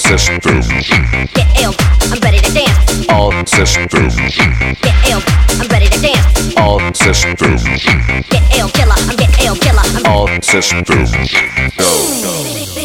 systems. Get ill, I'm ready to dance. All systems. Get ill, I'm ready to dance. All systems. Get ill, killer, I'm get ill, killer. All systems. Go.